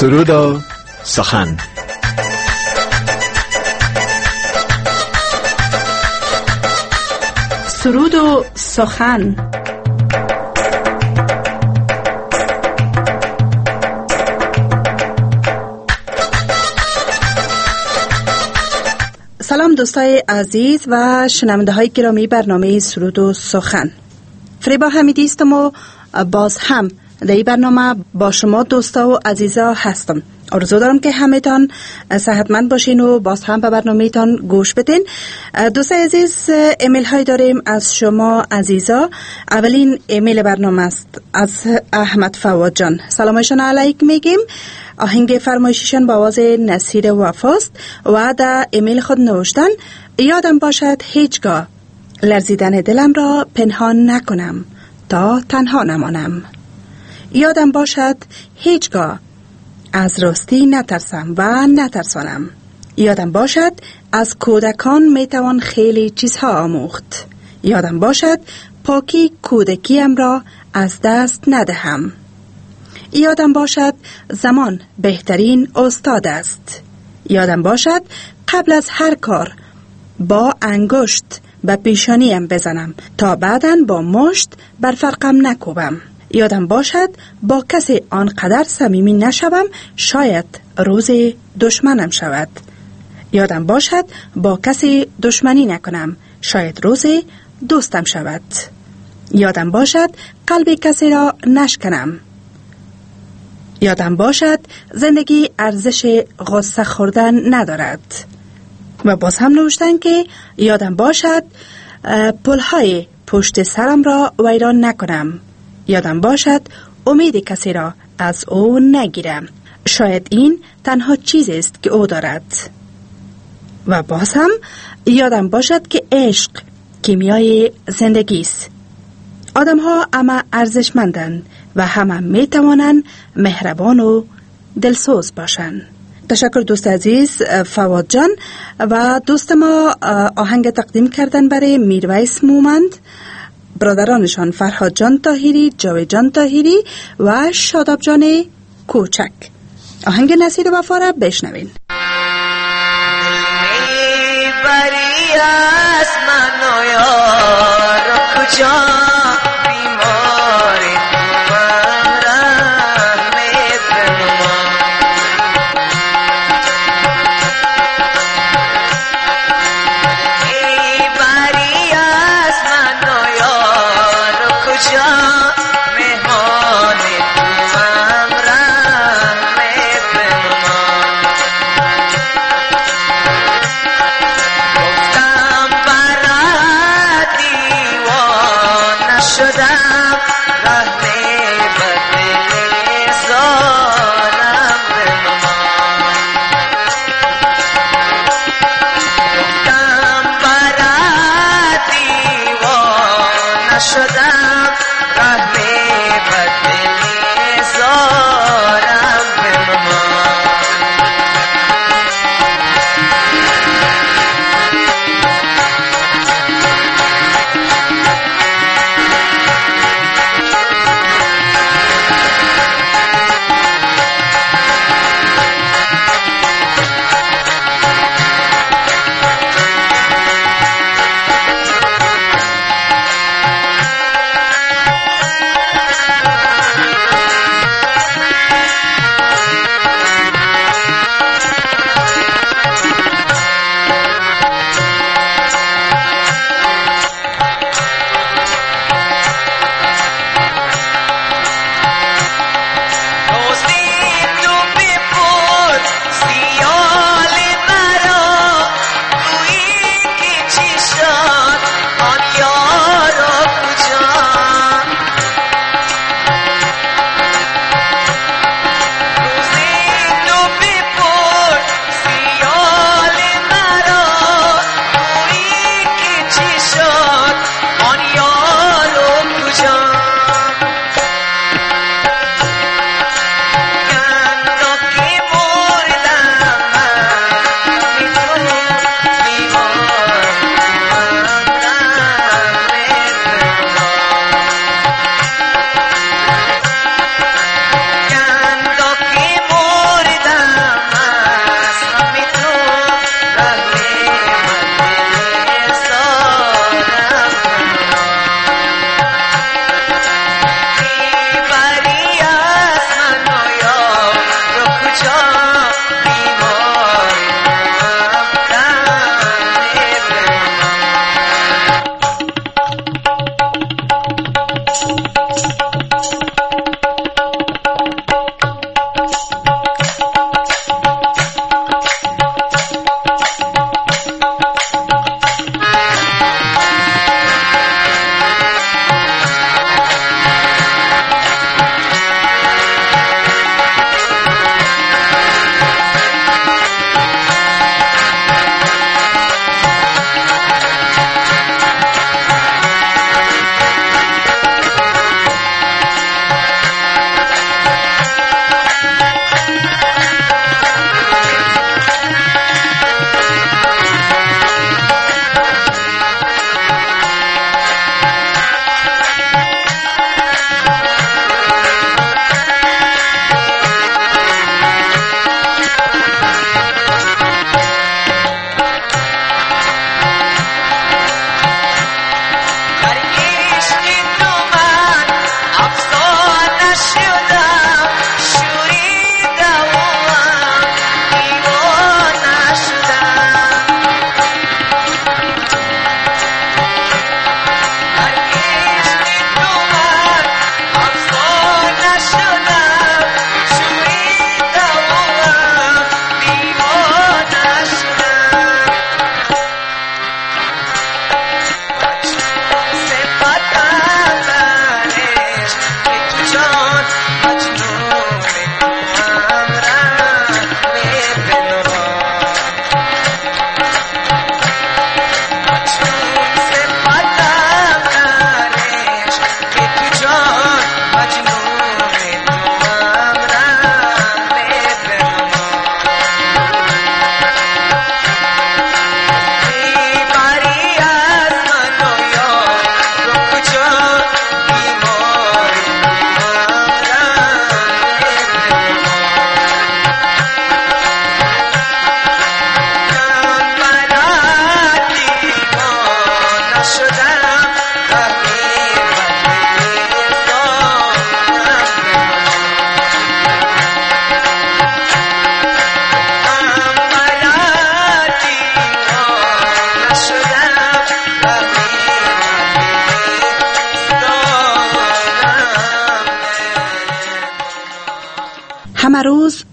سرود و سخن. سرود و سخن. سلام دوستای عزیز و شنونده های گرامی برنامه سرود و سخن. فریبا حمیدی هستم و باز هم در این برنامه با شما دوستا و عزیزا هستم. آرزو دارم که همه‌تان صحتمند باشین و باز هم به برنامه تان گوش بدین. دوستای عزیز، ایمیل های داریم از شما عزیزا. اولین ایمیل برنامه است از احمد فواد جان. سلامشان علیک میگیم. آهنگ فرمایششان با آواز نصیر وفاست و در ایمیل خود نوشتن: یادم باشد هیچگاه لرزیدن دلم را پنهان نکنم تا تنها نمانم. یادم باشد هیچگاه از راستی نترسم و نترسانم. یادم باشد از کودکان میتوان خیلی چیزها آموخت. یادم باشد پاکی کودکیم را از دست ندهم. یادم باشد زمان بهترین استاد است. یادم باشد قبل از هر کار با انگشت به پیشانیم بزنم تا بعداً با مشت بر فرقم نکوبم. یادم باشد با کسی آنقدر صمیمی نشوم شاید روز دشمنم شود. یادم باشد با کسی دشمنی نکنم شاید روز دوستم شود. یادم باشد قلب کسی را نشکنم. یادم باشد زندگی ارزش غصه خوردن ندارد. و باز هم نوشتن که یادم باشد پلهای پشت سرم را ویران نکنم. یادم باشد امید کسی را از او نگیرم. شاید این تنها چیزی است که او دارد. و باز هم یادم باشد که عشق کیمیای زندگی است. آدم ها همه ارزشمندند و همه می توانند مهربان و دلسوز باشند. تشکر دوست عزیز فواد جان. و دوست ما آهنگ تقدیم کردن برای میرویس مومند، برادرانشان فرهاد جان طاهری، جاوید جان طاهری و شاداب جان کوچک. آهنگ نصیر وفا را بشنوین. بری از من و یار کجا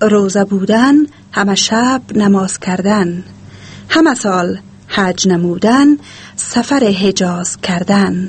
روزه بودن، همه شب نماز کردن، همه سال حج نمودن، سفر حجاز کردن.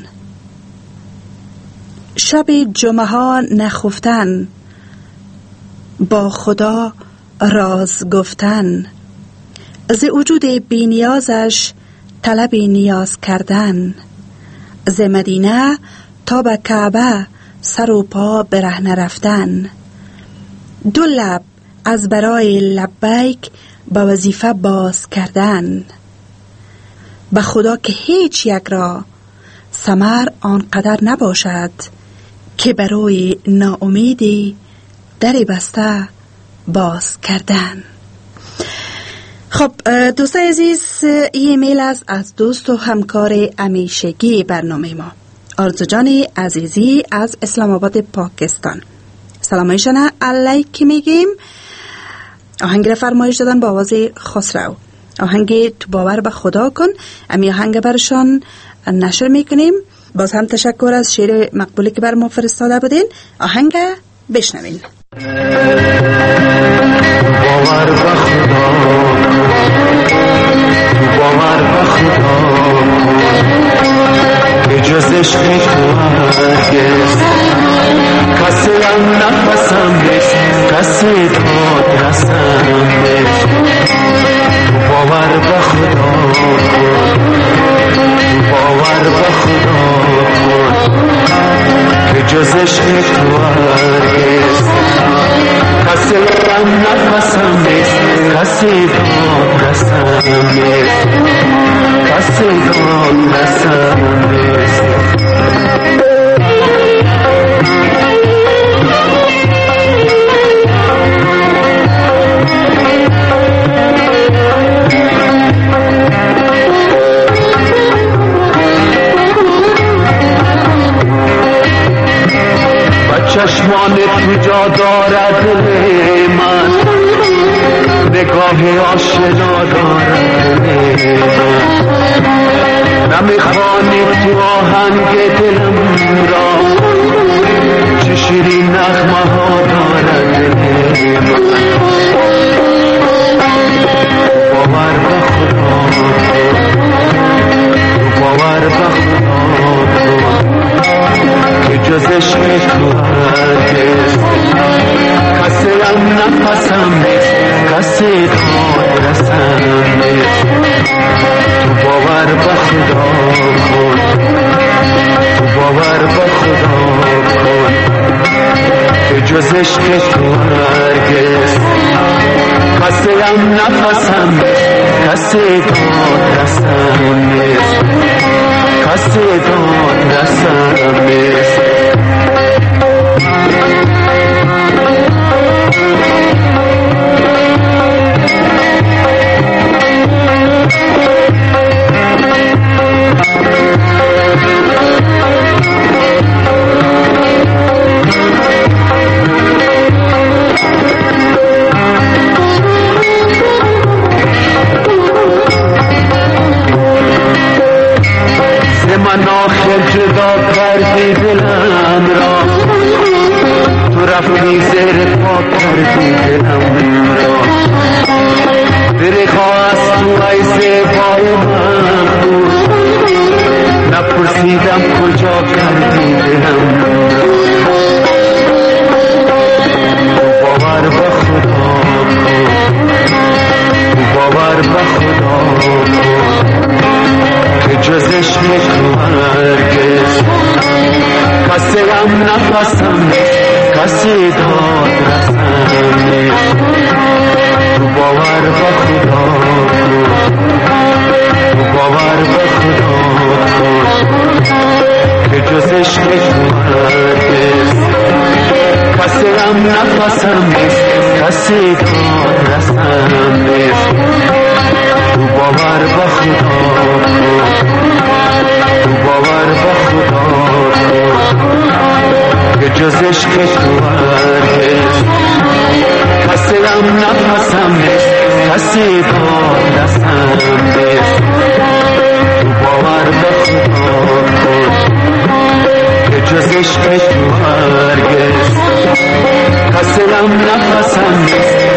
شب جمعه ها نخفتن، با خدا راز گفتن، ز وجود بی نیازش طلب نیاز کردن. ز مدینه تا به کعبه سر و پا برهنه رفتن. دو لب از برای لبیک به وظیفه باز کردن. به خدا که هیچ یک را ثمر آنقدر نباشد که برای ناامیدی در بسته باز کردن. خب دوستای عزیز، این ایمیل است از دوست و همکار همیشگی برنامه ما، آرزو جان عزیزی از اسلام آباد پاکستان. سلامایشان علیکی میگیم. آهنگ را فرمایش دادن با آواز خسرو، آهنگ تو باور به خدا کن. امی آهنگ برشان نشر میکنیم. باز هم تشکر از شعر مقبولی که بر ما فرستاده بودین. آهنگ بشنوین. باور به خدا، باور به خدا، به جز عشق تو هرگز کسی هم نفسم نیست، کسی داد رسم نیست. باور به خدا کن، باور به خدا کن، به جز عشق تو هرگز کسی هم نفسم نیست، کسی داد رسم نیست، کسی داد رسم نیست. چشمان تو جا دارد دل من، نگاه آشنا دارد دل من. نمیخوانی تو آهنگ دلم را، چه شیرین نغمه ها دارد دل من. باور به خدا، باور به خدا که جز عشق تو هرگز کسی هم نفسم نیست، کسی داد رسم نیست. تو باور به خدا کن، تو باور به خدا کن که جز عشق تو هرگز کسی هم نفسم نیست، کسی داد رسم نیست، کسی داد رسم نیست. من آخر جدا کردی دلم را، تو رفتی زیر پا کردی دلم را. دریغا از تو ای زیبای من بود، نپرسیدم کجا کردی دلم را. تو باور به خدا کن، تو باور به خدا کن که جز عشق تو هرگز کسی هم نفسم نیست، کسی داد رسم نیست. تو باور به خدا کن، تو باور به خدا کن که جز عشق تو هرگز کسی هم نفسم نیست، کسی داد رسم نیست. تو باور به خدا کن، تو باور به خدا کن که جز عشق تو هرگز کسی هم نفسم نیست، کسی داد رسم نیست. تو باور به خدا کن که جز عشق تو هرگز کسی هم نفسم نیست،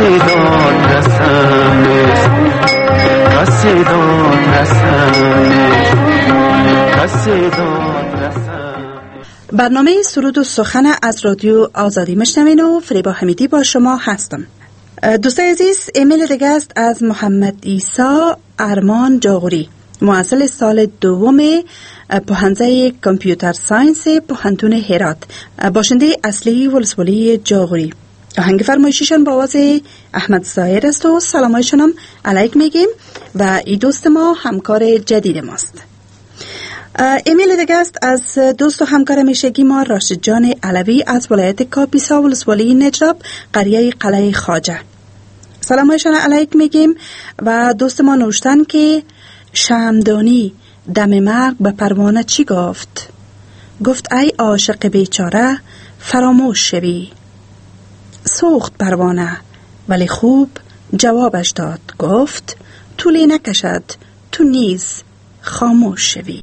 قصیدان رسمش قصیدان رسمش قصیدان رسمش. برنامه سرود و سخن از رادیو آزادی میشنوین و فریبا حمیدی با شما هستم. دوستای عزیز، ایمیل دیگه است از محمد عیسی ارمان جاغوری، محصل سال دوم پوهنځی کامپیوتر ساینس پوهنتون هرات، باشنده اصلی ولسوالی جاغوری. آهنگ فرمایشیشان با آواز احمد ظاهر است و سلامایشان هم علیک میگیم و ای دوست ما همکار جدید ماست. ایمیل دیگه است از دوست و همکار میشگی ما راشد جان علوی از ولایت کاپیسا ولسوالی نجراب قریه قلعه خواجه. سلامایشان علیک میگیم و دوست ما نوشتن که شمعدانی دم مرگ به پروانه چی گفت؟ گفت ای عاشق بیچاره فراموش شوی. سوخت پروانه ولی خوب جوابش داد، گفت طولی نکشد تو نیز خاموش شوی.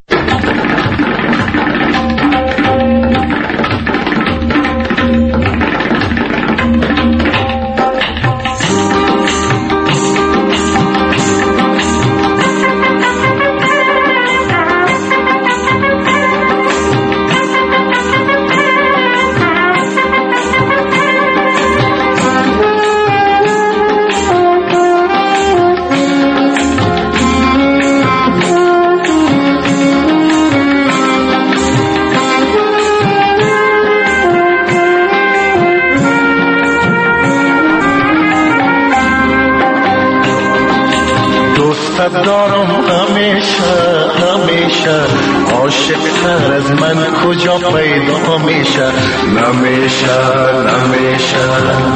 دارم همیشه همیشه، عاشق تر از من کجا پیدا میشه؟ نمیشه نمیشه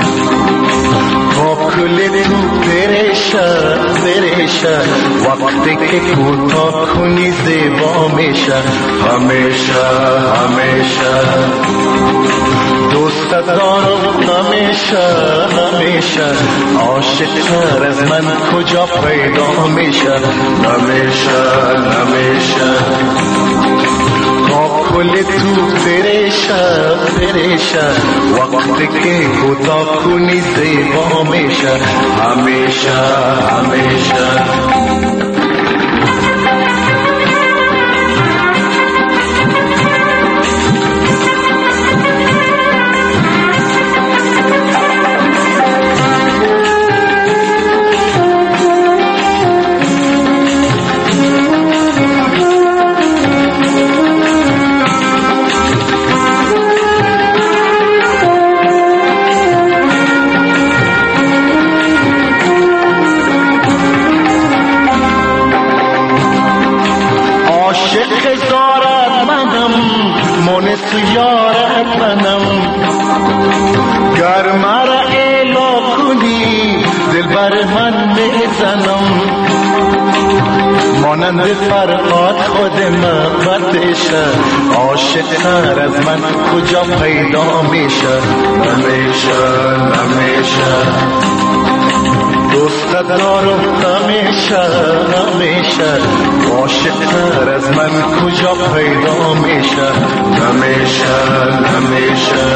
با کل تو بریشه بریشه، وقتی که کوتاه کنی زیبا میشه. همیشه همیشه دوست دارم همیشه همیشه، عاشق تر از من کجا پیدا میشه؟ نمیشه نمیشه با کل تو بریشه بریشه، وقتی که کوتاه کنی زیبا میشه. همیشه همیشه مانند فرهاد خود محبتشه، عاشق تر از من کجا پیدا میشه؟ نمیشه نمیشه دوست دارم همیشه همیشه، عاشق تر از من کجا پیدا میشه؟ نمیشه نمیشه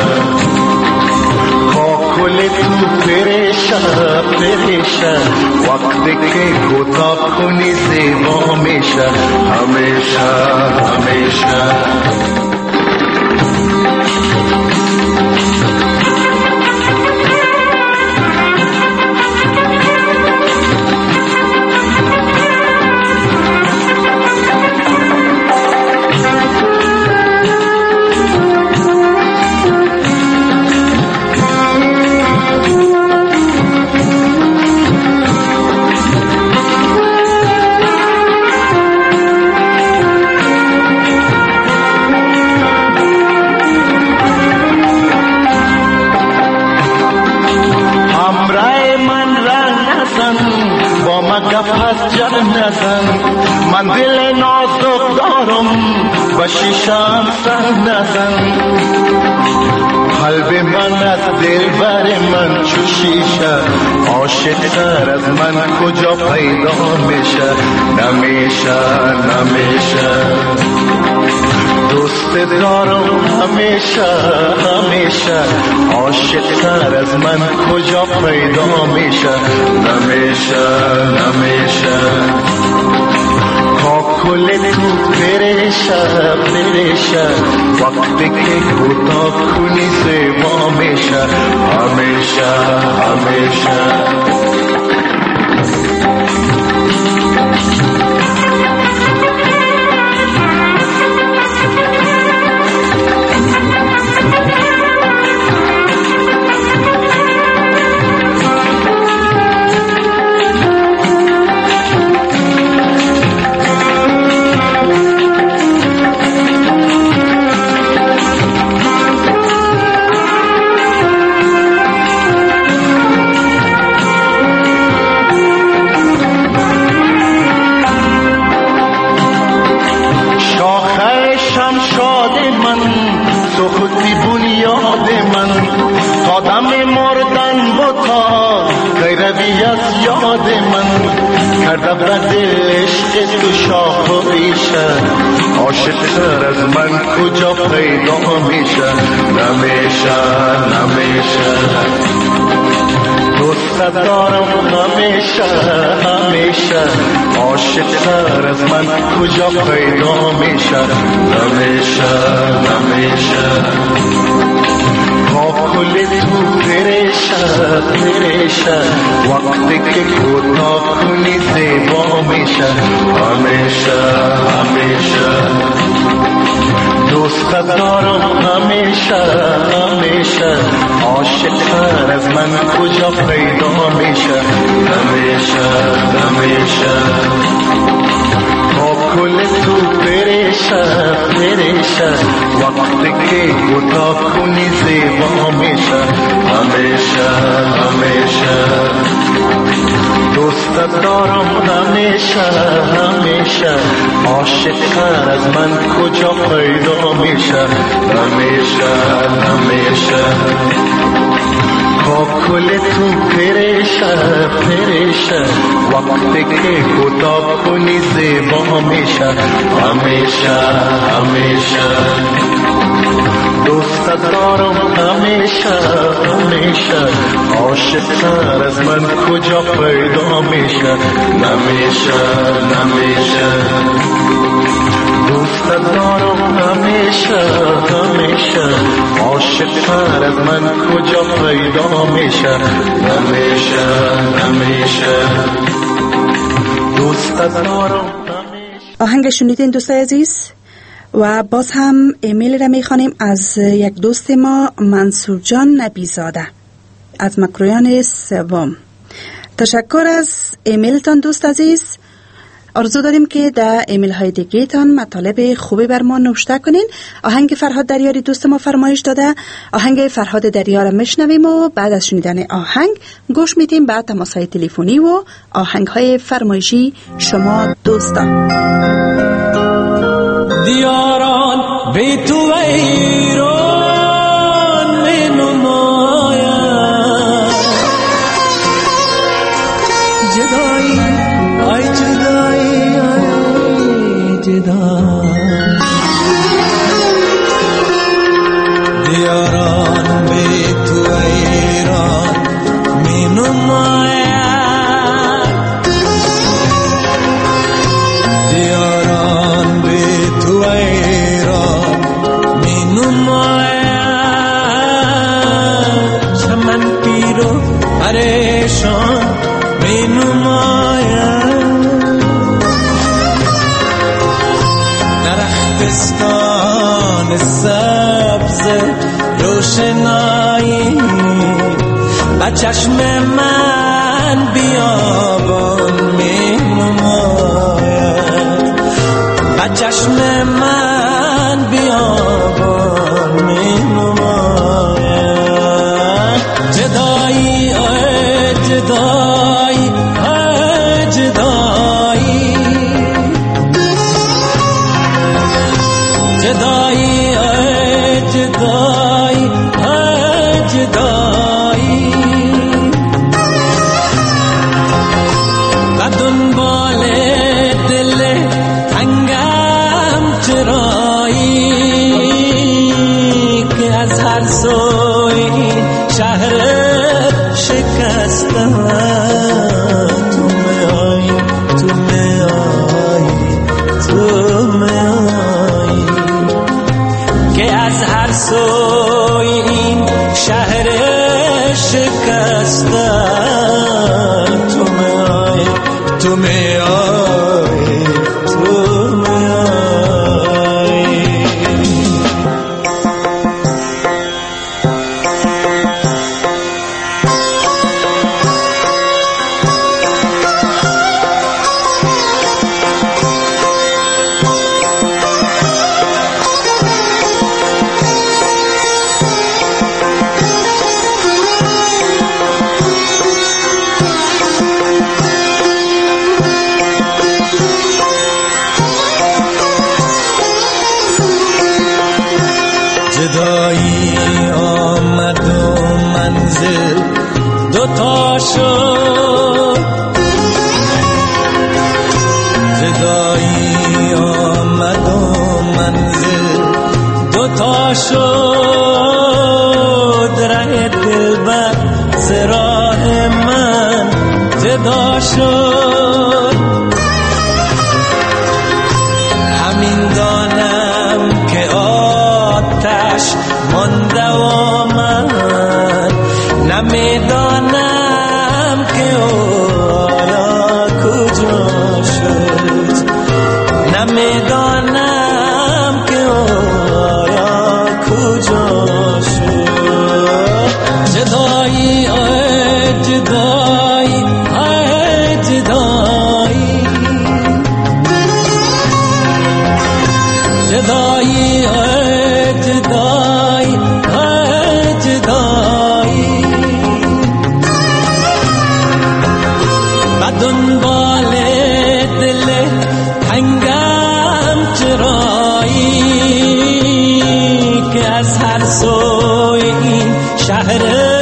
کل تو پریشه پریشه، وقتی که کوتاه کنی زیبا میشه. همیشه همیشه من دل نازک دارم و شیشم سر نزن، قلب من از دل بر من چو شیشه، عاشق تر از من کجا پیدا میشه؟ نمیشه نمیشه دوست دارم همیشه همیشه، عاشق تر از من کجا پیدا میشه؟ نمیشه نمیشه تا کل تو پریشه پریشه، وقتی که کوتاه کنی زیبا میشه همیشه همیشه. تو شاخ و ریشه، عاشق تر از من کجا پیدا میشه؟ نمیشه نمیشه دوست دارم همیشه همیشه، عاشق تر از من کجا پیدا میشه؟ نمیشه نمیشه تا کل تو پریشه پریشه، وقتی که کوتاه کنی زیبا میشه همیشه همیشه. دوست دارم همیشه همیشه، عاشق تر از من کجا پیدا میشه؟ همیشه همیشه تا کل تو پریشه پریشه، وقتی که کوتاه کنی زیبا میشه همیشه همیشه. دوست دارم همیشه همیشه، عاشق تر از من کجا پیدا میشه؟ همیشه همیشه تا کل تو پریشه پریشه، وقتی که کوتاه کنی زیبا میشه همیشه همیشه. دوست دارم همیشه همیشه، عاشق تر از من کجا پیدا میشه؟ نمیشه نمیشه دوست دارم همیشه همیشه، عاشق تر از من کجا پیدا میشه؟ نمیشه نمیشه دوست دارم. آهنگ شنیدین دوستای عزیز؟ و باز هم ایمیل را میخوانیم از یک دوست ما، منصور جان نبیزاده از مکرویان سوم. تشکر از ایمیلتان دوست عزیز. آرزو داریم که در ایمیل های دیگه تان مطالب خوبی بر ما نوشته کنین. آهنگ فرهاد دریاری دوست ما فرمایش داده، آهنگ فرهاد دریار میشنویم و بعد از شنیدن آهنگ گوش میدیم به تماس‌های تلفنی و آهنگ های فرمایشی شما دوستان. دیاران بی تو ایران می نماید، جدایی آی جدایی آی جدایی، دیاران بی تو ایران می نماید، دیاران بی تو ایران می نماید، چمن پیرو پریشان می نماید، درختستان سبز روشنایی با چشم من بیابان می نماید، با چشم من بیابان می نماید، جدایی آی جدایی آی جدایی، جدایی آی جدایی آی جدایی، و دنبال دل تنگم چرایی، تو میایی تو میایی تو میایی که از هر سوی این شهر شکسته تو میایی تو میایی تو میایی جدایی آمد و منزل دوتا شد جدایی آمد و منزل دوتا شد ره دلبر ز راه من جدا شد همین دانم که آتش مانده و من نمیدانم که آیا کجا شد نمیدانم که آیا کجا شد جدایی آی جدایی آی جدایی جدایی آی جدایی آی جدایی و دنبال دل تنگم چرایی که از هر سوی این شهر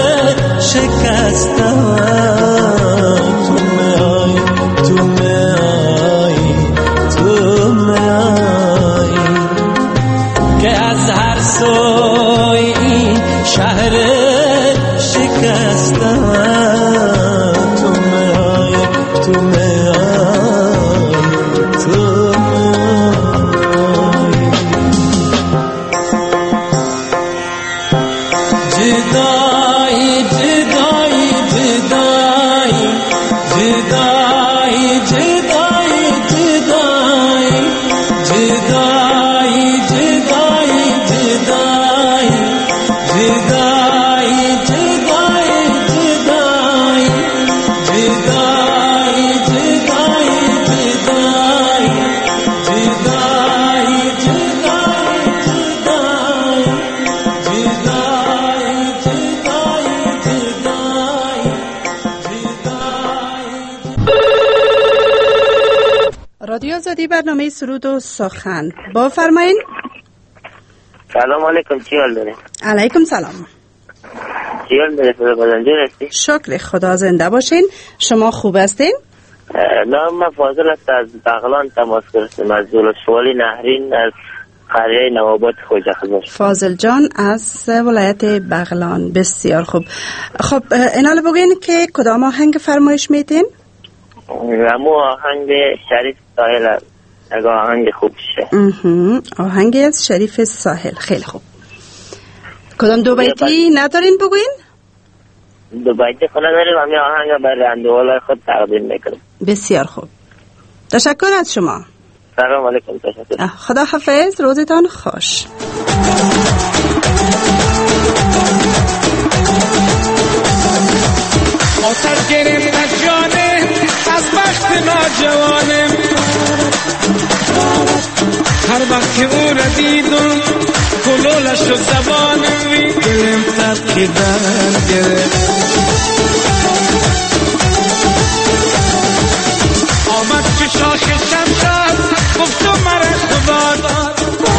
شکسته تو میایی تو میایی تو میایی که از هر سوی این شهر شکسته تو میایی تو میایی تو میایی جدایی جدایی جدایی جدایی جدایی جدایی جدایی جدایی جدایی جدایی رادیو آزادی برنامه سرود و سخن با فرمایین. سلام علیکم، چی حال دارین؟ علیکم سلام. چی حال داری؟ خدا بزنجور هستی؟ شکر خدا، زنده باشین. شما خوب هستین؟ نام من فاضل است، از بغلان تماس گرفتم، از ولسوالی نهرین، از قریه نواباد خوجه خزر. فاضل جان از ولایت بغلان، بسیار خوب. خب اینال بگین که کدام آهنگ فرمایش میتین؟ امو آهنگ شریف ساحل، اگه آهنگ خوب شه. آهنگ از شریف ساحل، خیلی خوب. کدام دو بیتی ندارین بگوین؟ دو بیتی خود نداریم، همین آهنگ بر رندوالای خود تقدیم میکنم. بسیار خوب، تشکر از شما. سلام علیکم، تشکر. خدا حافظ، روزتان خوش. آتش گرفت از جانم، از بخت ناجوانم، هر وقت که او را دیدم کلولش و زبانم وی دلم ترکیدن گرفت. آمد که شاخ شمشاد گفت تو مرا خدا داد،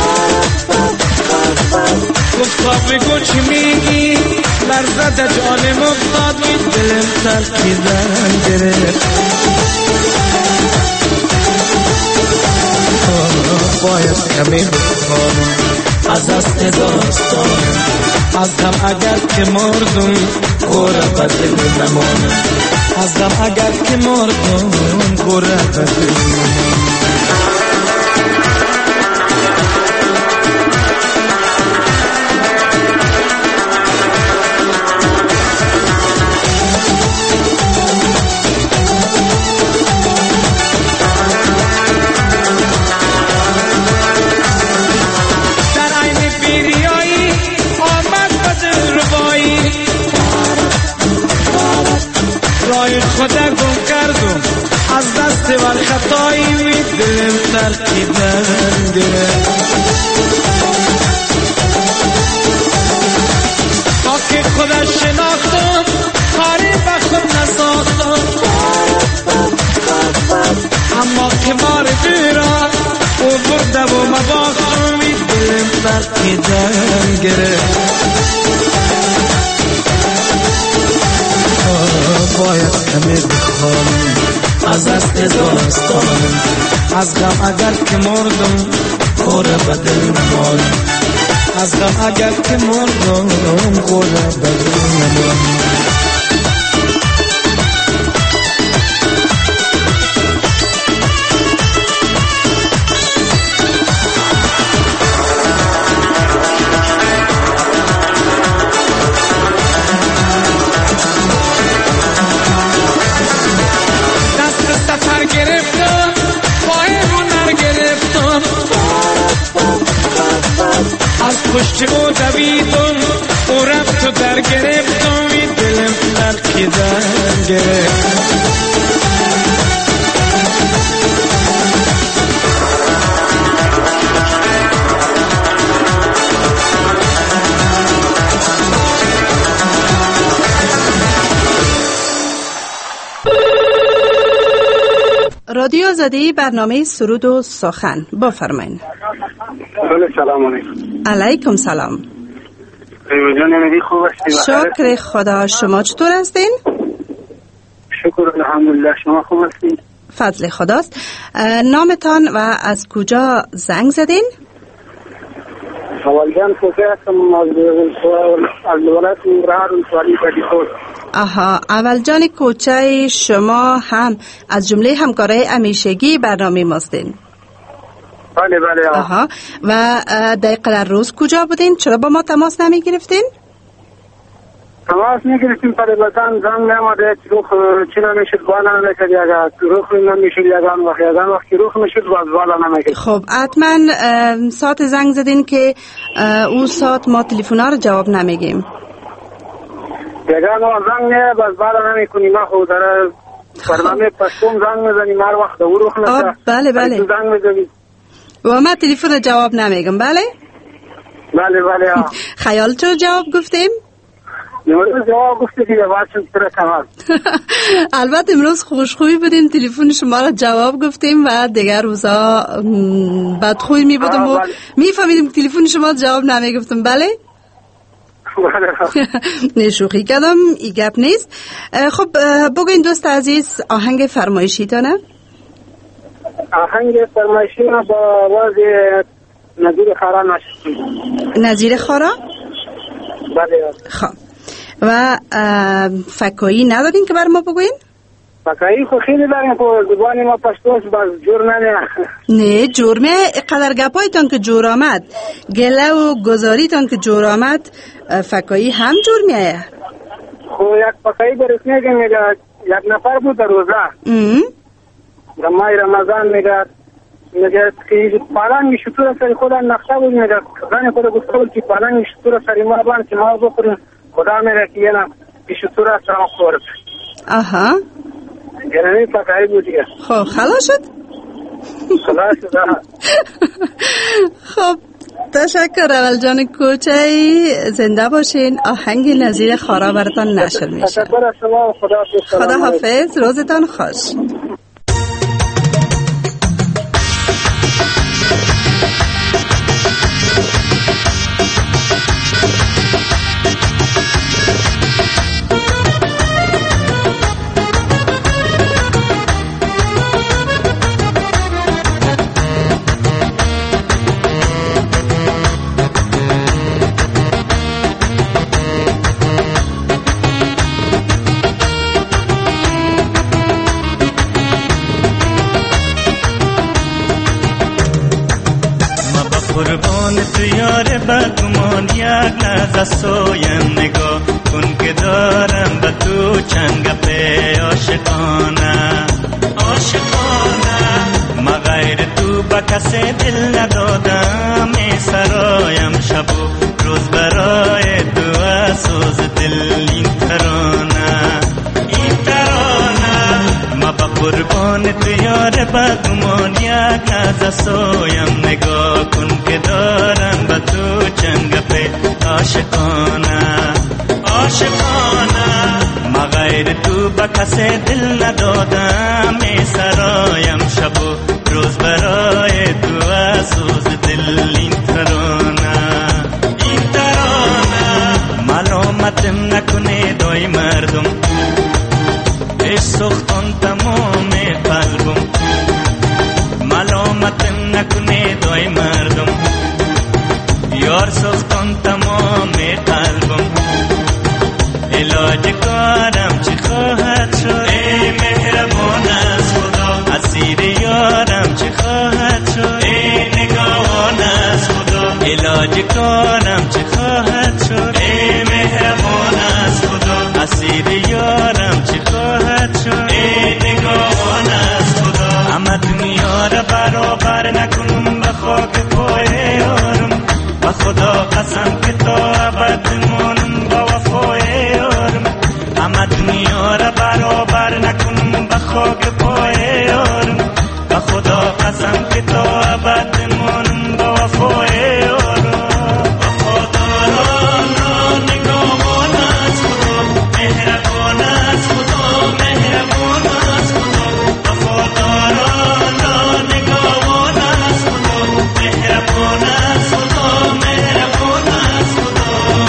گفت تا بگو چی میگی، لرزد جانم افتاد وی دلم ترکیدن گرفت. باید کمی بخوانم از دست داستان. از غم اگر که مردم گوره بدل نمانم، از غم اگر که مردم گوره بدل نمانم. خدا گم کردم از دست ور خطایی وی دلم ترکیدن گرفت. تا که خدا شناختم کاری به خود نساختم، اما که مار بیرا او برده و مباختم وی دلم ترکیدن گرفت. باید همه بخوانم از دست داستانم، از غم اگر که مردم گوره بدل نمانم، از غم اگر که مردم گوره بدل نمانم. از پشت او دویدم او رفت و در گرفتم وی دلم ترکیدن گرفت. رادیو آزادی برنامه سرود و سخن بفرمایید. سلام علیکم. علیکم سلام. جان خوب هستی؟ شکر خدا. شما چطور هستین؟ شکر الحمدلله. شما خوب هستین؟ فضل خداست. نامتان و از کجا زنگ زدین؟ اولجان کوچه هستم از ولایت ننگرهار ولسوالی بدیخور. آها، اولجان کوچه شما هم از جمله همکارای همیشگی برنامه ماستین؟ بله بله. آها، و دقیقا روز کجا بودین؟ چرا با ما تماس نمی گرفتین؟ تماس می گرفتیم پر بزن زنگ نماده چی نمیشد بالا نمیکرد، اگر روخ نمیشد یگان وقت روخ میشد باز بالا نمیکرد. خب حتما ساعت زنگ زدین که اون ساعت ما تلفن‌ها رو جواب نمیگیم. یگان زنگ نه باز بالا نمیکنیم. ما خود در برنامه پشتم زنگ میزنیم هر وقت او روخ نشه. بله بله. زنگ میزنیم و ما تلفن رو جواب نمیگم. بله بله بله. خیال چرا جواب گفتیم؟ جواب گفته دیگه واسه سر تمام. البته امروز خوشخویی بودیم تلفن شما را جواب گفتیم و دیگر روزا بدخویی می بودم و میفهمیدیم تلفن شما جواب نمیگفتم. بله نه شوخی کردم، این گپ نیست. خب بگوین دوست عزیز آهنگ فرمایشیتانه؟ آهنگ فرمایشی ما با آواز نظیر خارا نشد. نظیر خارا؟ بله. خب و فکایی ندارین که بر ما بگوین؟ فکایی خو خیلی داریم خو زبانی ما پشتوست باز جور نمیه. نه جرمه قدر گپایتان که جور آمد، گله و گذاریتان که جور آمد، فکایی هم جور میایه. خو یک فکایی برسنه که میگه یک نفر بود در روزه در ماه رمضان میگه که پالنگ شطور سری خدا نقشه بود، میگه زن خدا گفته بود که پالنگ شطور سری ما بان که ما بخوریم، خدا میگه که یه شطور سرم خورد. آها یعنی فکایی بود دیگه. خب خلاص شد؟ خلاص شد. خب تشکر اول جان کوچه، زنده باشین. آهنگ نظیر خارا براتان نشر میشه. تشکر از شما. خدا حافظ. روزتان خوش. قربان تو یار بدگمان یک لحظه سویم نگاه کن که دارم به تو چند گپه عاشقانه ما غیر تو با کسی دل ندادم ای سرایم شب و روز برای تو اساس دل این ترانه ما با قربان تو یار بدگمان یک از سویم نگاه کن که دارم با تو چند گپه عاشقانه ما غیر تو با کسی دل ندادم ای سرایم شب و روز برای تو اساس دل این ترانه ملامتم نکنه دای مردم عشق سختان تمام قلبم ملامتم نکنه دای مردم یار سختان تمام قلبم علاج کارم چی خواهد شد ای مهربان از خدا اسیر یارم چی خواهد شد ای نگاهان از خدا علاج کارم چی خواهد شد ای مهربان از خدا اسیر یارم چی خواهد شد ای نگاهان از خدا همه دنیا را برابر نکنم به خاک پای یارم به خدا قسم که تا ابد مانم با وفای یارم همه دنیا را برابر نکنم به خاک پای یارم به خدا قسم که تا ابد مانم با وفای یارم وفاداران را نگاهان از خدا مهربان از خدا مهربان از خدا وفاداران را نگاهان از خدا مهربان از خدا مهربان از خدا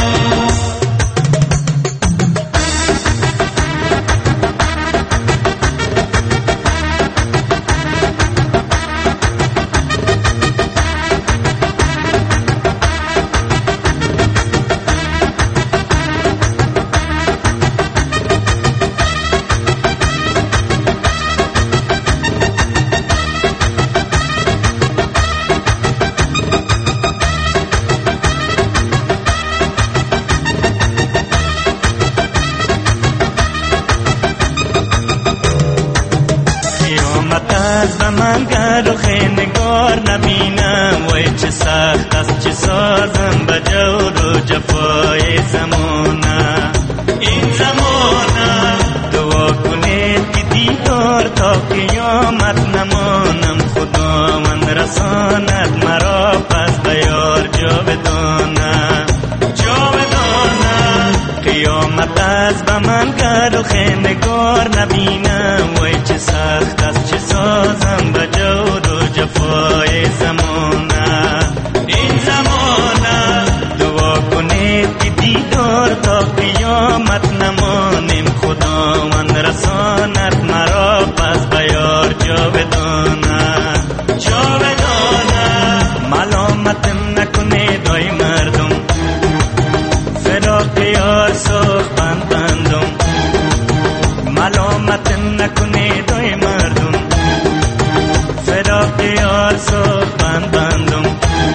از به من گر و خیمگار نبینم وای چه سخت است چه سازم به جور و جفای زمانه این زمانه دعا کنید که دیدار تا قیامت نمانم خدا من رساند مرا پس به یار جاودانه قیامت از به من گر و خیمگار نبینم وای چه سخت است چه سازم به جور و جفای زمانه این زمانه دعا کنید که دیدار تا قیامت نمانیم خدا من رساند مرا پس به یار جاودانه ملامتم نکنه دای مردم فراق یار سخت بندم ملامتم نکنه دای مردم فراق یار سخت بندم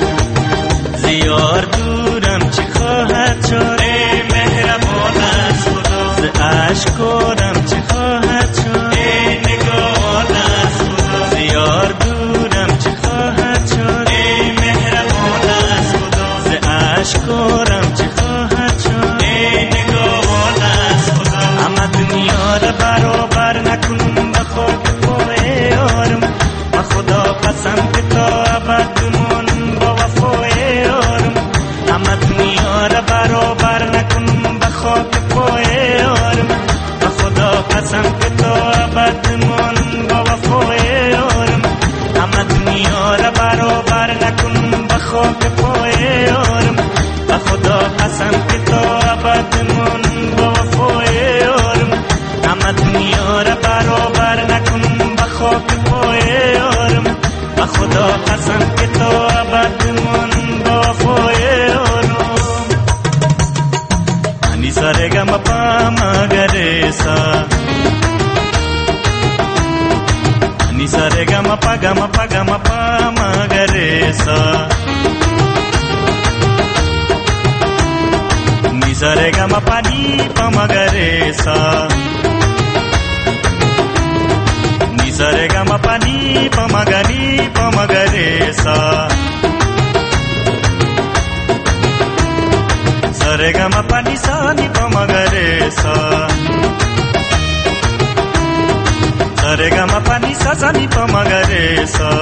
زیار دورم چی خواهد شد ای مهربان از خدا ز اشکارم چی خواهد شد ای نگاهان از خدا زیار دورم چی خواهد شد ای مهربان از خدا ز اشکارم چی خواهد شد ای نگاهان از خدا همه دنیا را برابر نکنم به خاک پای یارم به خدا قسم که تا ابد مانم با وفای یارم همه دنیا را برابر نکنم به خاک پای یارم به خدا قسم که تا ابد مانم با وفای یارم همه دنیا را برابر نکنم به خاک پای یارم به خدا قسم که تا ابد مانم با وفای یارم همه دنیا را برابر نکنم به خاک پای یارم به خدا قسم که تا ابد مانم با وفای یارم انی سرگم پا مگرسا انی سرگم پا گم پا گم پا مگرسا Nizare gama pani pamagaresa. Nizare gama pani pamagaresa. Sare gama pani sa ni pamagaresa. Sare gama pani sa ni pamagaresa.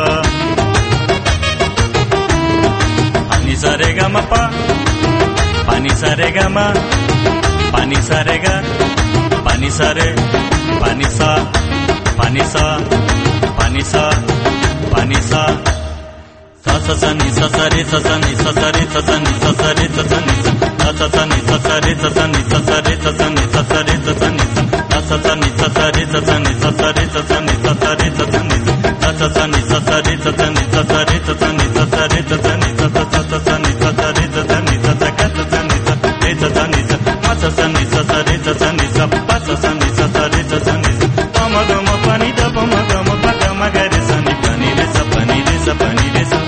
Ani sare gama pa. Pani sare gama, pani sare ga, pani sare, pani sa, pani sa, pani sa, pani sa. Sa sa sa ni sa sa re sa sa ni sa sa re sa sa ni sa sa re sa sa ni sa sa sa ni sa sa re sa sa ni sa sa re sa sa ni sa sa re sa sa ni sa sa sa ni sa sa re sa sa ni sa sa re sa sa ni sa sa re sa sa ni sa sa sa ni sa sa re sa sa ni sa sa re sa sa ni sa sa re sa sa ni sa sa sa sa ni sa sa re sa sa ni sa sa ka sa sa ni sa re sa sa ni sa ma sa sa ni sa sa re sa sa ni sa pa sa sa ni sa sa re sa sa ni sa pa ma ga ma pa ni da pa ma ga ma pa ga ma ga re sa ni pa ni re sa pa ni re sa pa ni re sa.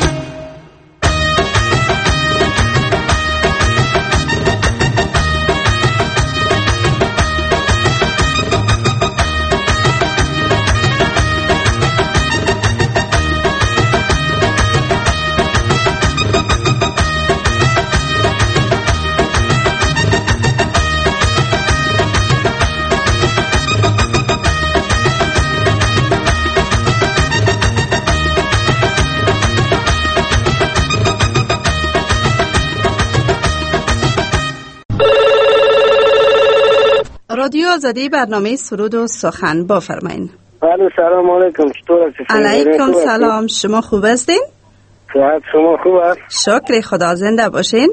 رادیو آزادی برنامه سرود و سخن بفرمایید. بله سلام علیکم. چطور هستید؟ علیکم سلام. شما خوب هستین؟ صحت شما خوب است؟ شکر خدا. زنده باشین.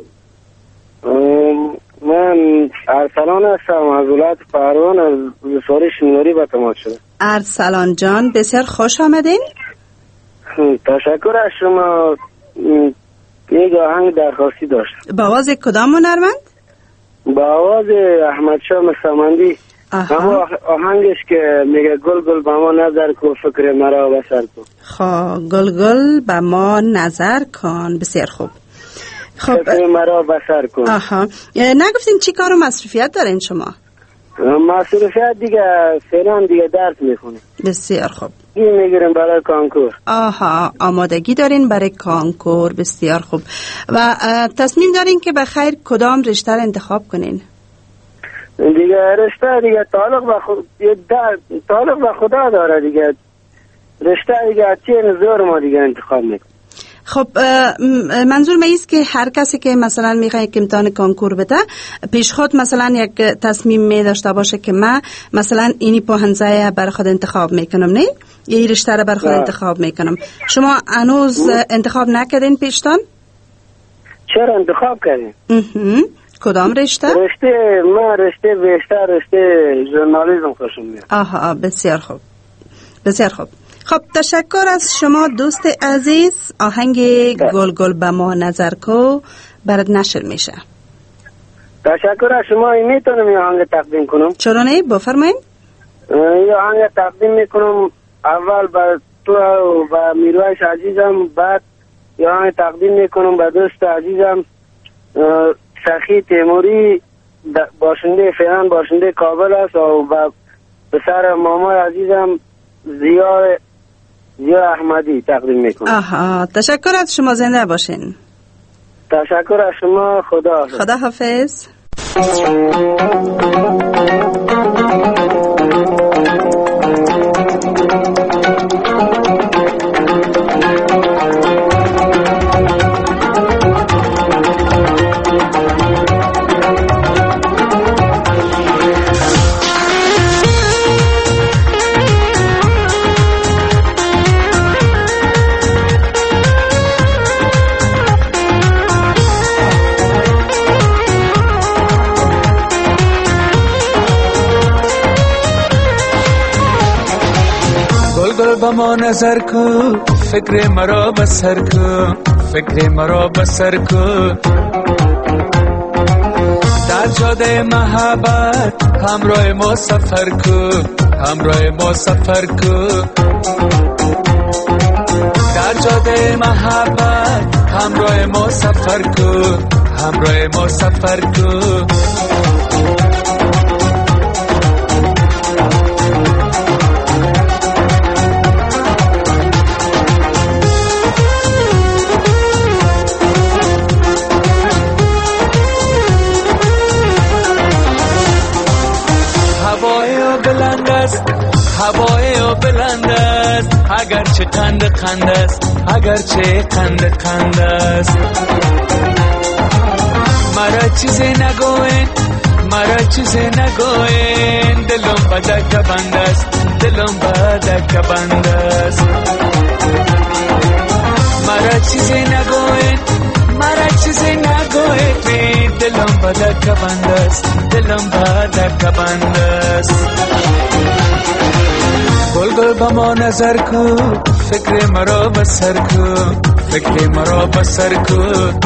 من ارسلان هستم از ولایت پروان از ولسوالی شینواری به تماس شده. ارسلان جان بسیار خوش آمدین. تشکر از شما. یک آهنگ درخواستی داشت. با آواز کدام هنرمند؟ با آواز احمد شاه مستمندی. اما آهنگش که میگه گل گل به ما نظر کن فکر مرا بسر کن. خب گل گل به ما نظر کن. بسیار خوب. خب فکر مرا بسر کن. نگفتین چی کار و مصروفیت دارین شما؟ مصروفیت دیگه فعلا دیگه درس میخونیم. بسیار خوب. این میگیریم برای کانکور. آمادگی دارین برای کانکور. بسیار خوب. و تصمیم دارین که بخیر کدام رشته رو انتخاب کنین؟ دیگه رشته دیگه تعلق به خدا داره دیگه. رشته دیگه چه نظر ما دیگه انتخاب میکنیم. خب منظور من ایست که هر کسی که مثلا میخواد که امتحان کانکور بده پیش خود مثلا یک تصمیم می داشته باشه که من مثلا اینی پوهنځای برای خود انتخاب میکنم، نه یه رشته رو برای خود انتخاب میکنم. شما هنوز انتخاب نکردین پیشتان؟ چرا انتخاب کردین؟ کدام رشته؟ رشته بیشتر رشته ژورنالیسم خوشم میاد. بسیار خوب. بسیار خوب. خب تشکر از شما دوست عزیز. آهنگ گل گل به ما نظر کو برات نشر میشه. تشکر از شما. میتونم یه آهنگ تقدیم کنم؟ چرا نه؟ بفرمایید. یه آهنگ تقدیم میکنم اول به تو و به میرویس عزیزم، بعد یه آهنگ تقدیم میکنم به دوست عزیزم سخی تیموری باشنده فعلا باشنده کابل است و به پسر مامای عزیزم زیا احمدی تقدیم میکنم. تشکر از شما. زنده باشین. تشکر از شما. خدا حافظ. با ما نظر کو فکر مرا بسر کو فکر مرا بسر کو در جاده محبت همراه ما سفر کو همراه ما سفر کو در جاده محبت همراه ما سفر کن، همراه ما سفر کن. هوای بلند است اگرچه قند است، اگرچه قند است. مرا چیزی نگوین، مرا چیزی نگوین، دلم بدک بند است، دلم بدک بند است. مرا چیزی نگوین، مرا چیزی نگوین، دلم بدک بند است، دلم بدک بند است. گل گل با ما نظر کن، فکر مرا بسر کن، فکر مرا بسر کن.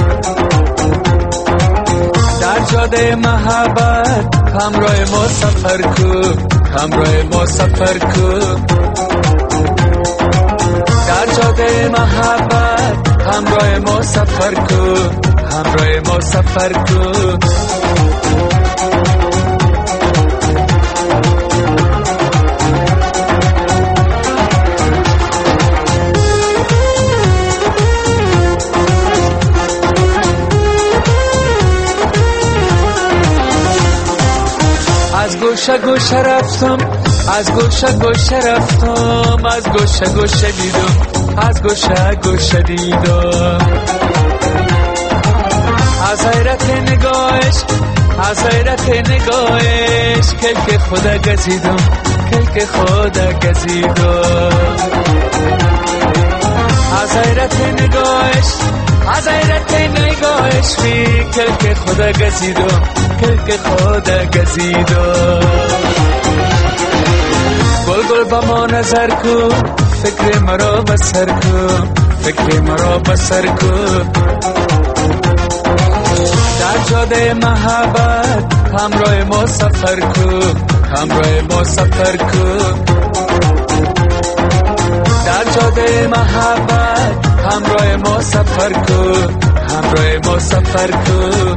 در جاده محبت همراه ما سفر کن، همراه ما سفر کن. در جاده محبت همراه ما سفر کن، همراه ما سفر کن. از گوشه گوشه رفتم، از گوشه گوشه رفتم، از گوشه گوشه دیدم، از گوشه گوشه دیدم. از حیرت نگاهش، از حیرت نگاهش، کلک خدا گزیدم، کلک خدا گزیدم. از حیرت نگاهش، از حیرت نگاهش، کلک خدا گزیدم، کلک خدا گزیدم. گل گل با ما نظر کن، فکر مرا بسر کن، فکر مرا بسر کن. در جاده محبت همراه ما سفر کن، همراه ما سفر کن. در جاده محبت همراه ما سفر کن، همراه ما سفر کن.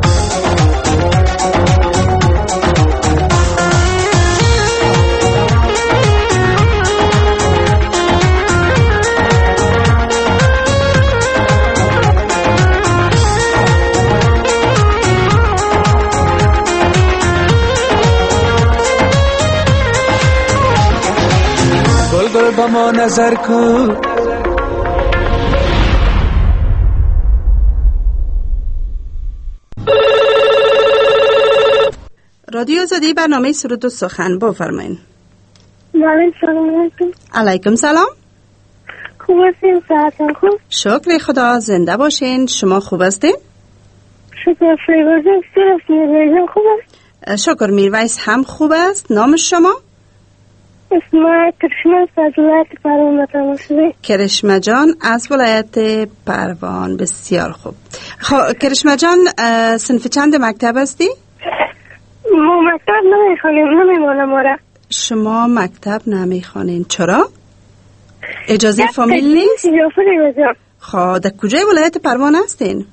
گل گل با ما نظر کن. رادیو آزادی برنامه سرود و سخن بفرمایید. سلام علیکم. علیکم سلام. خوب هستین؟ صحتتون خوب؟ شکر خدا، زنده باشین. شما خوب هستین؟ شکر. میرویس خوب است؟ شکر میرویس هم خوب است. نام شما؟ اسم کرشمه از ولایت پروان متماشده. کرشمه جان از ولایت پروان. بسیار خوب. کرشمه جان صنف چند مکتب هستی؟ ما مکتب نمیخوانیم، نمیمانم آره. شما مکتب نمیخوانین چرا؟ اجازه فامیل نیست؟ خب در کجای ولایت پروان هستین؟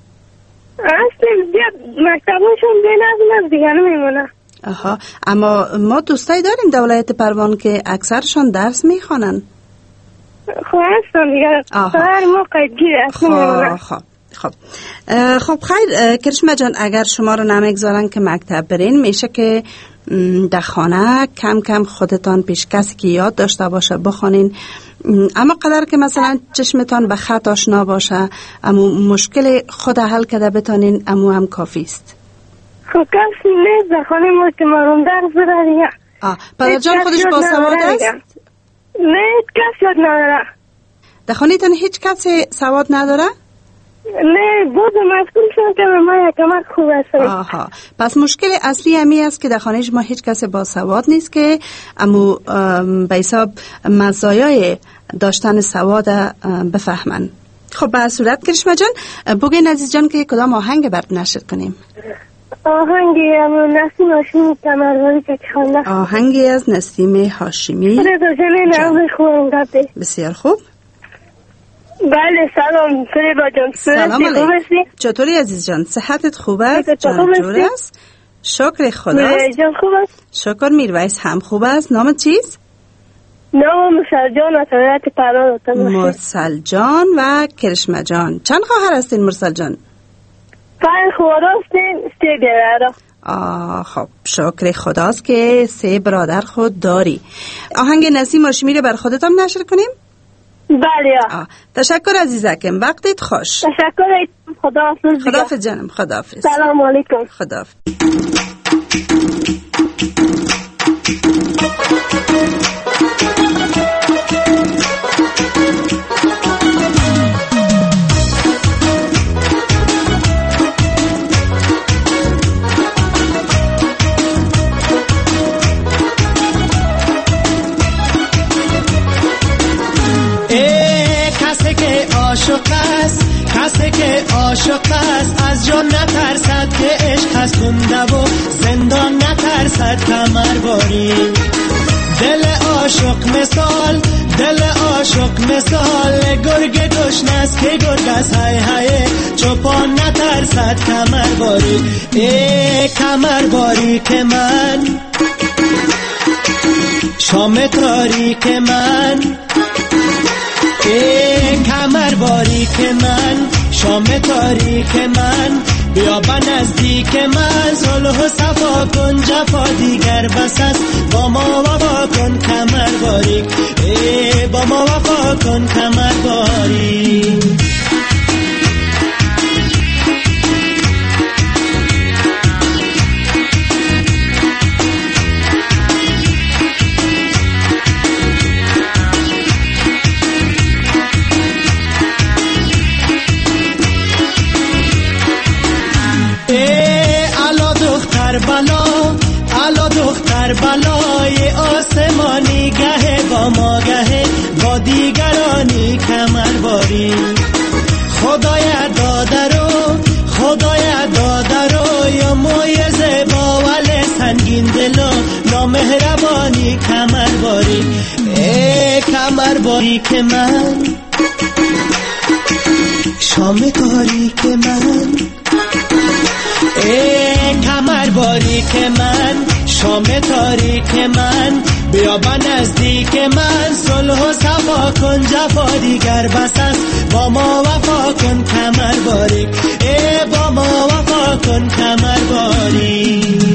هستیم مکتبشون بین از دیگه نمیمانم. آها، اما ما دوستایی داریم در ولایت پروان که اکثرشان درس میخوانن. خب هستم دیگه. هر موقع گیره. خب خیر کرشمه جان، اگر شما رو نمیگذارن که مکتب برین، میشه که در خانه کم کم خودتان پیش کسی که یاد داشته باشه بخونین، اما قدر که مثلا چشمتان به خط آشنا باشه، اما مشکل خود حل کرده بتانین، اما هم کافی است. خب کسی نیست در خانه ما که مرون درس بره دیگه. پدر جان خودش با سواد است؟ نه کسی یاد نداره. در خانه تان هیچ کسی سواد نداره؟ نه بود مسئول شد که ما کمک خوب است. پس مشکل اصلی همی است که در خانه شما هیچ کسی با سواد نیست که امو به حساب مزایای داشتن سواد بفهمن. خب به صورت کرشمه جان بگین عزیز جان که کدام آهنگ برد نشر کنیم؟ آهنگی از نسیم هاشمی کمروانی که خونده. آهنگی از نسیم هاشمی. بسیار خوب. بله سلام فریبا جان. سلام علیکم. چطوری عزیز جان؟ صحتت خوب است؟ جان جور است؟ شکر خدا. میرویس جان خوب است؟ شکر میرویس هم خوب است. نام چیست؟ نام مرسل جان از ولایت پران. مرسل جان و کرشمه جان. چند خواهر هستین مرسل جان؟ 5 خواهر هستین، 3 برادر. خب شکر خداست که 3 برادر خود داری. آهنگ نسیم هاشمی رو بر خودت هم نشر کنیم؟ بله. تشکر عزیزکم، وقتت خوش. تشکر. خداحافظ. خداحافظ جانم. خداحافظ. سلام علیکم. خداحافظ. کسی که عاشق است از جان نترسد که عشق هست زنده و زندان نترسد کمر باری. دل عاشق مثال گرگ گشنه است که گرگ از های های چوپان نترسد کمر باری. کمر باری که من شام تاریک من، کمر باری که من شام تاریک من، بیا به نزدیک من صلح و صفا کن جفا دیگر بس است با ما وفا کن کمر باری. با ما وفا کن کمر باری. الا دختر بلای آسمانی گه با ما گه با دیگرانی کمر باری. خدای داده رو یا موی زیبا ولی سنگین دل و نامهربانی کمر باری. کمر باری که من شام تاریک من، کمر باری که من شام تاریک من، بیا به نزدیک من صلح و صفا کن جفا دیگر بس است با ما وفا کن کمر باری. با ما وفا کن کمر باری.